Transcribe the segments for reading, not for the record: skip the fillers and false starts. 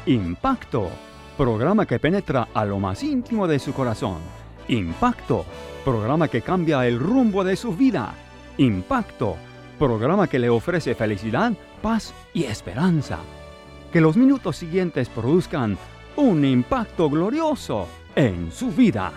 Impacto, programa que penetra a lo más íntimo de su corazón. Impacto, programa que cambia el rumbo de su vida. Impacto, programa que le ofrece felicidad, paz y esperanza. Que los minutos siguientes produzcan un impacto glorioso en su vida.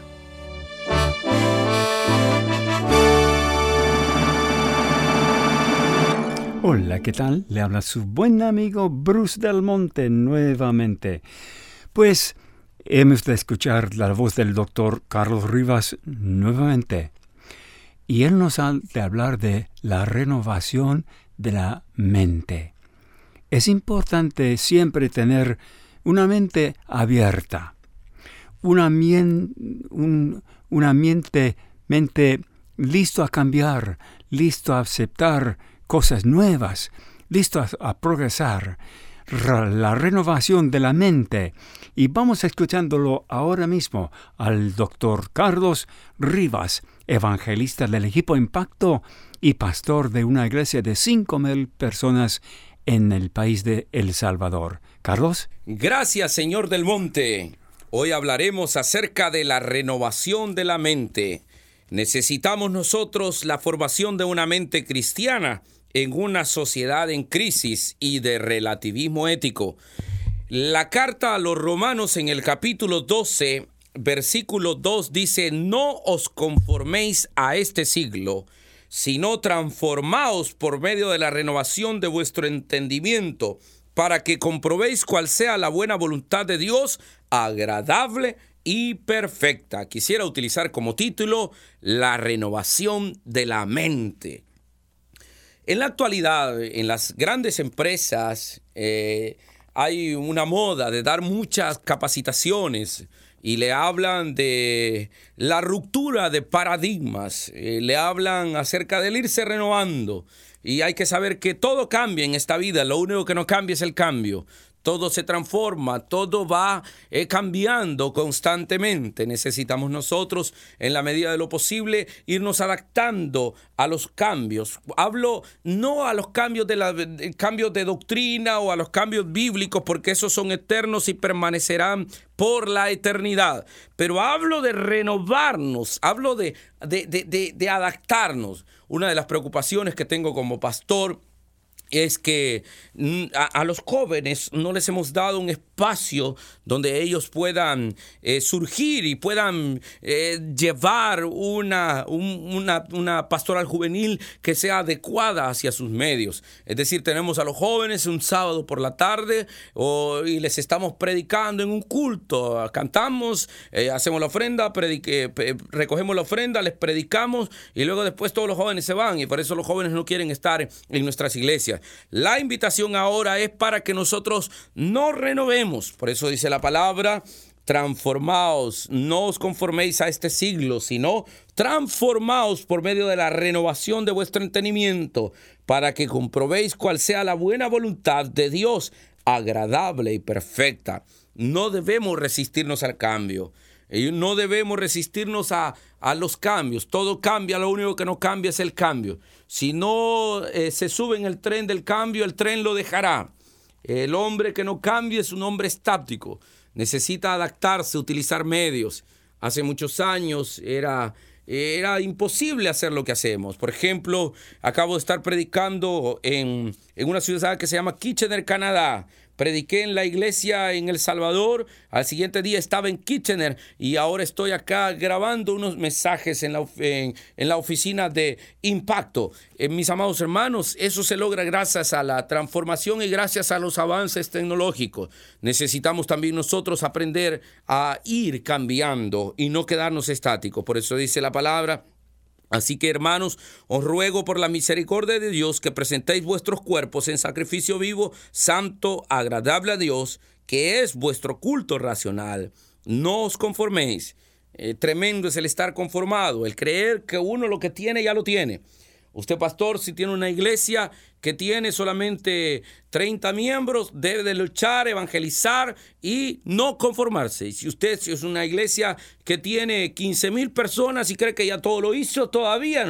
Hola, ¿qué tal? Le habla su buen amigo Bruce Del Monte nuevamente. Pues hemos de escuchar la voz del doctor Carlos Rivas nuevamente. Y él nos ha de hablar de la renovación de la mente. Es importante siempre tener una mente abierta, una mente listo a cambiar, listo a aceptar cosas nuevas, listo a progresar. La renovación de la mente. Y vamos escuchándolo ahora mismo al doctor Carlos Rivas, evangelista del equipo Impacto y pastor de una iglesia de 5,000 personas en el país de El Salvador. Carlos. Gracias, señor Del Monte. Hoy hablaremos acerca de la renovación de la mente. Necesitamos nosotros la formación de una mente cristiana en una sociedad en crisis y de relativismo ético. La carta a los Romanos en el capítulo 12, versículo 2 dice: no os conforméis a este siglo, sino transformaos por medio de la renovación de vuestro entendimiento, para que comprobéis cuál sea la buena voluntad de Dios, agradable y perfecta. Quisiera utilizar como título la renovación de la mente. En la actualidad, en las grandes empresas, hay una moda de dar muchas capacitaciones y le hablan de la ruptura de paradigmas, le hablan acerca del irse renovando. Y hay que saber que todo cambia en esta vida, lo único que no cambia es el cambio. Todo se transforma, todo va cambiando constantemente. Necesitamos nosotros, en la medida de lo posible, irnos adaptando a los cambios. Hablo no a los cambios cambios de doctrina o a los cambios bíblicos, porque esos son eternos y permanecerán por la eternidad. Pero hablo de renovarnos, hablo de adaptarnos. Una de las preocupaciones que tengo como pastor es que a los jóvenes no les hemos dado un espacio donde ellos puedan surgir y puedan llevar una pastoral juvenil que sea adecuada hacia sus medios. Es decir, tenemos a los jóvenes un sábado por la tarde y les estamos predicando en un culto. Cantamos, hacemos la ofrenda, recogemos la ofrenda, les predicamos y luego después todos los jóvenes se van, y por eso los jóvenes no quieren estar en nuestras iglesias. La invitación ahora es para que nosotros nos renovemos. Por eso dice la palabra: transformaos, no os conforméis a este siglo, sino transformaos por medio de la renovación de vuestro entendimiento, para que comprobéis cuál sea la buena voluntad de Dios, agradable y perfecta. No debemos resistirnos al cambio. No debemos resistirnos a los cambios. Todo cambia, lo único que no cambia es el cambio. Si no se sube en el tren del cambio, el tren lo dejará. El hombre que no cambia es un hombre estático. Necesita adaptarse, utilizar medios. Hace muchos años era imposible hacer lo que hacemos. Por ejemplo, acabo de estar predicando en una ciudad que se llama Kitchener, Canadá. Prediqué en la iglesia en El Salvador, al siguiente día estaba en Kitchener y ahora estoy acá grabando unos mensajes en la oficina de Impacto. Mis amados hermanos, eso se logra gracias a la transformación y gracias a los avances tecnológicos. Necesitamos también nosotros aprender a ir cambiando y no quedarnos estáticos. Por eso dice la palabra: así que, hermanos, os ruego por la misericordia de Dios que presentéis vuestros cuerpos en sacrificio vivo, santo, agradable a Dios, que es vuestro culto racional. No os conforméis. Tremendo es el estar conformado, el creer que uno lo que tiene ya lo tiene. Usted, pastor, si tiene una iglesia que tiene solamente 30 miembros, debe de luchar, evangelizar y no conformarse. Y si es una iglesia que tiene 15,000 personas y cree que ya todo lo hizo, todavía no.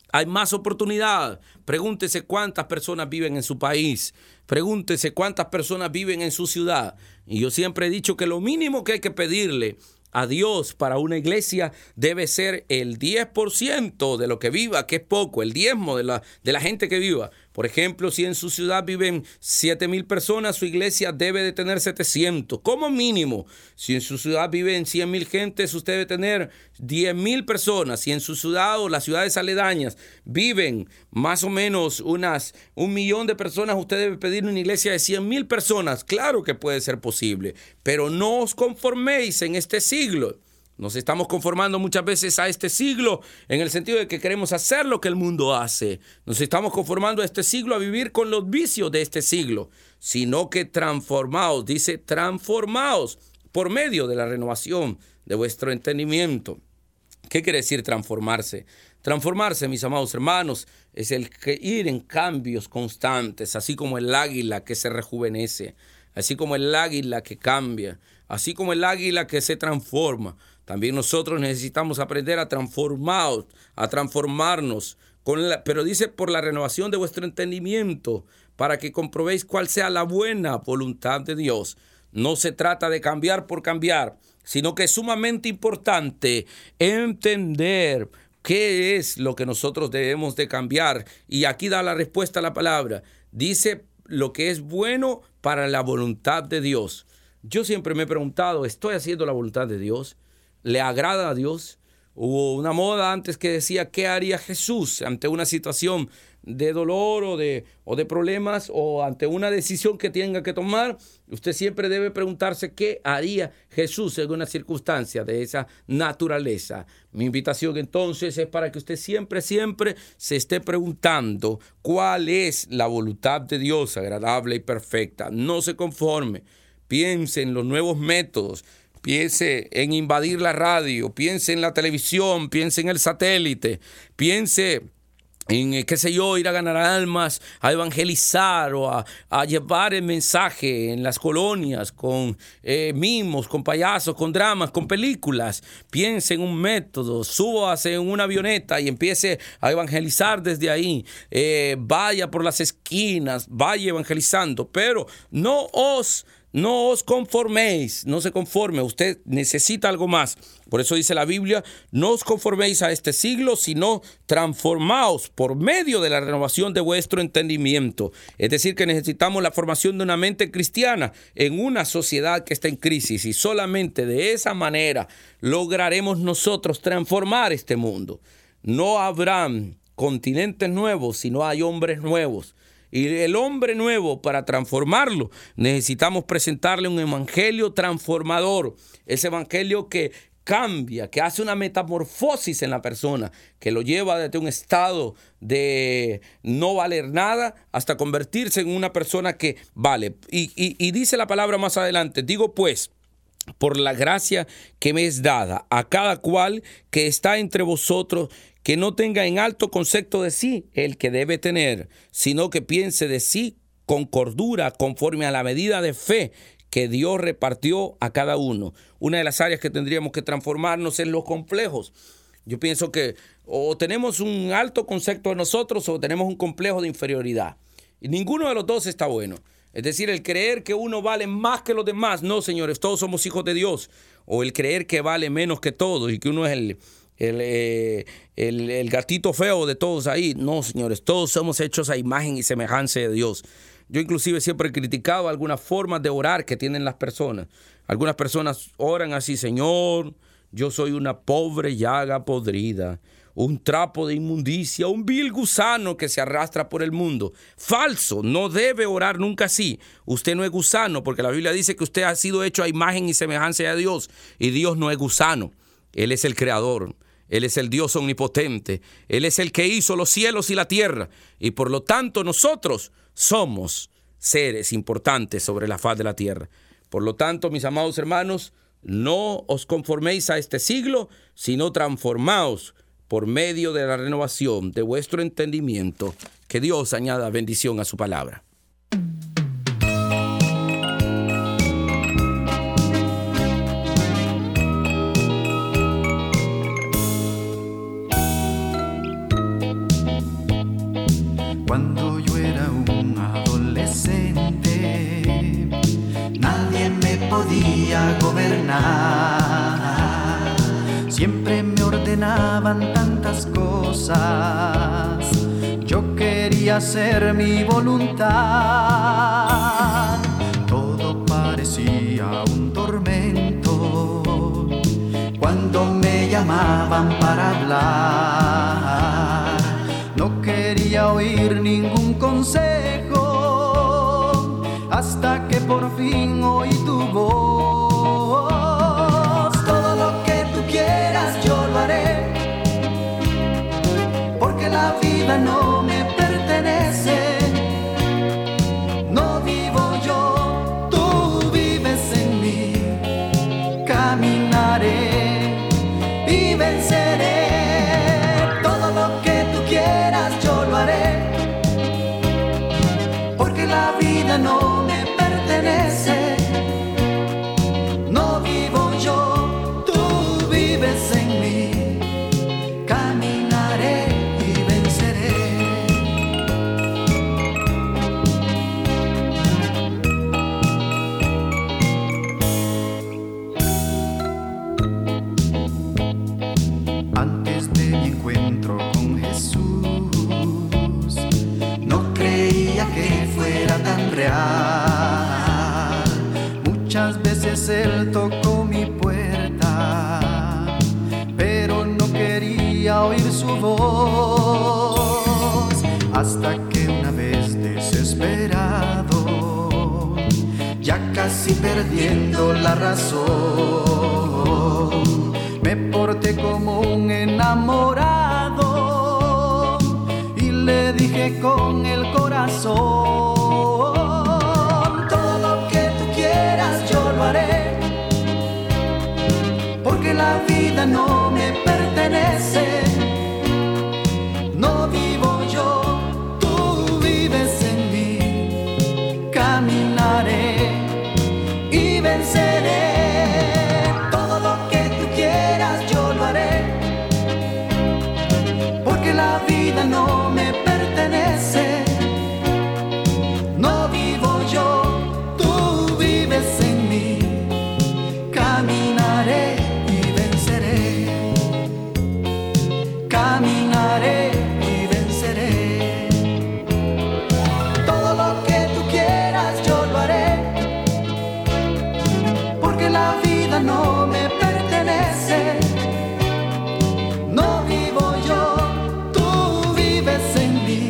hay más oportunidad. Pregúntese cuántas personas viven en su país. Pregúntese cuántas personas viven en su ciudad. Y yo siempre he dicho que lo mínimo que hay que pedirle a Dios para una iglesia debe ser el 10% de lo que viva, que es poco, el diezmo de la gente que viva. Por ejemplo, si en su ciudad viven 7,000 personas, su iglesia debe de tener 700, como mínimo. Si en su ciudad viven 100,000 gentes, usted debe tener 10,000 personas. Si en su ciudad o las ciudades aledañas viven más o menos unas 1,000,000 de personas, usted debe pedir una iglesia de 100,000 personas. Claro que puede ser posible, pero no os conforméis en este siglo. Nos estamos conformando muchas veces a este siglo en el sentido de que queremos hacer lo que el mundo hace. Nos estamos conformando a este siglo a vivir con los vicios de este siglo, sino que transformaos, dice transformaos por medio de la renovación de vuestro entendimiento. ¿Qué quiere decir transformarse? Transformarse, mis amados hermanos, es el ir en cambios constantes, así como el águila que se rejuvenece, así como el águila que cambia, así como el águila que se transforma. También nosotros necesitamos aprender a transformarnos, pero dice por la renovación de vuestro entendimiento, para que comprobéis cuál sea la buena voluntad de Dios. No se trata de cambiar por cambiar, sino que es sumamente importante entender qué es lo que nosotros debemos de cambiar. Y aquí da la respuesta a la palabra. Dice lo que es bueno para la voluntad de Dios. Yo siempre me he preguntado, ¿estoy haciendo la voluntad de Dios? ¿Le agrada a Dios? Hubo una moda antes que decía, ¿qué haría Jesús ante una situación de dolor o de problemas o ante una decisión que tenga que tomar? Usted siempre debe preguntarse qué haría Jesús en una circunstancia de esa naturaleza. Mi invitación entonces es para que usted siempre se esté preguntando cuál es la voluntad de Dios agradable y perfecta. No se conforme. Piense en los nuevos métodos. Piense en invadir la radio, piense en la televisión, piense en el satélite, piense en, ir a ganar almas, a evangelizar o a llevar el mensaje en las colonias con mimos, con payasos, con dramas, con películas. Piense en un método, súbase en una avioneta y empiece a evangelizar desde ahí. Vaya por las esquinas, vaya evangelizando, pero no os conforméis, no se conforme, usted necesita algo más. Por eso dice la Biblia, no os conforméis a este siglo, sino transformaos por medio de la renovación de vuestro entendimiento. Es decir, que necesitamos la formación de una mente cristiana en una sociedad que está en crisis, y solamente de esa manera lograremos nosotros transformar este mundo. No habrá continentes nuevos si no hay hombres nuevos. Y el hombre nuevo, para transformarlo, necesitamos presentarle un evangelio transformador. Ese evangelio que cambia, que hace una metamorfosis en la persona, que lo lleva desde un estado de no valer nada hasta convertirse en una persona que vale. Y dice la palabra más adelante, digo pues, por la gracia que me es dada a cada cual que está entre vosotros, que no tenga en alto concepto de sí el que debe tener, sino que piense de sí con cordura, conforme a la medida de fe que Dios repartió a cada uno. Una de las áreas que tendríamos que transformarnos es los complejos. Yo pienso que o tenemos un alto concepto de nosotros o tenemos un complejo de inferioridad. Y ninguno de los dos está bueno. Es decir, el creer que uno vale más que los demás. No, señores, todos somos hijos de Dios. O el creer que vale menos que todos y que uno es el gatito feo de todos ahí. No, señores, todos somos hechos a imagen y semejanza de Dios. Yo inclusive siempre he criticado algunas formas de orar que tienen las personas. Algunas personas oran así: Señor, yo soy una pobre llaga podrida, un trapo de inmundicia, un vil gusano que se arrastra por el mundo. Falso, no debe orar nunca así. Usted no es gusano, porque la Biblia dice que usted ha sido hecho a imagen y semejanza de Dios, y Dios no es gusano. Él es el creador. Él es el Dios omnipotente. Él es el que hizo los cielos y la tierra. Y por lo tanto nosotros somos seres importantes sobre la faz de la tierra. Por lo tanto, mis amados hermanos, no os conforméis a este siglo, sino transformaos por medio de la renovación de vuestro entendimiento. Que Dios añada bendición a su palabra. quería gobernar. Siempre me ordenaban tantas cosas. Yo quería hacer mi voluntad. Todo parecía un tormento cuando me llamaban para hablar. No quería oír ningún consejo hasta que por fin oí tu voz. Todo lo que tú quieras yo lo haré, porque la vida no me pertenece. No vivo yo, tú vives en mí. Caminaré y venceré. Todo lo que tú quieras yo lo haré, porque la vida no me pertenece. No vivo yo, tú vives en mí. Caminaré y venceré. Antes de mi encuentro con Jesús, no creía que fuera tan real. Muchas veces Él tocó mi puerta, pero no quería oír su voz. Hasta que una vez desesperado, ya casi perdiendo la razón, me porté como un enamorado y le dije con el corazón: todo lo que tú quieras yo lo haré, porque la vida no me pertenece. No vivo yo, tú vives en mí. Caminaré y venceré. Todo lo que tú quieras yo lo haré, porque la vida no me pertenece. No vivo yo, tú vives en mí. Caminaré y venceré. Caminaré y venceré. Todo lo que tú quieras yo lo haré, porque la vida no me pertenece. No vivo yo, tú vives en mí.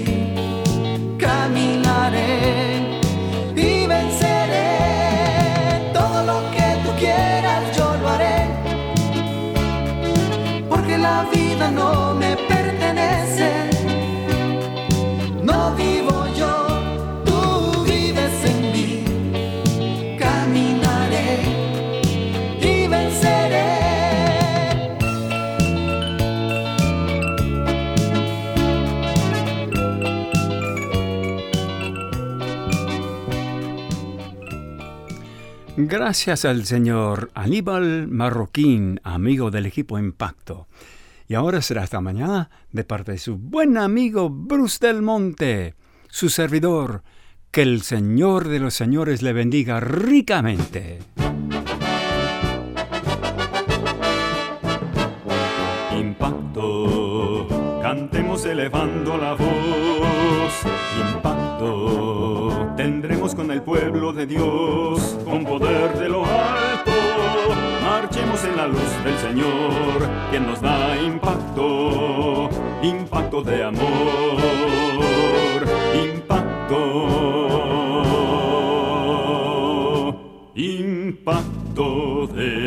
Caminaré y venceré. Todo lo que tú quieras yo lo haré, porque la vida no me pertenece. No vivo yo, tú vives en mí. Caminaré y venceré. Gracias al señor Aníbal Marroquín, amigo del equipo Impacto. Y ahora será hasta mañana de parte de su buen amigo Bruce Del Monte, su servidor. Que el Señor de los señores le bendiga ricamente. Impacto, cantemos elevando la voz. Impacto, tendremos con el pueblo de Dios, con poder de lo alto. Marchemos en la luz del Señor, quien nos da impacto, impacto de amor, impacto, impacto de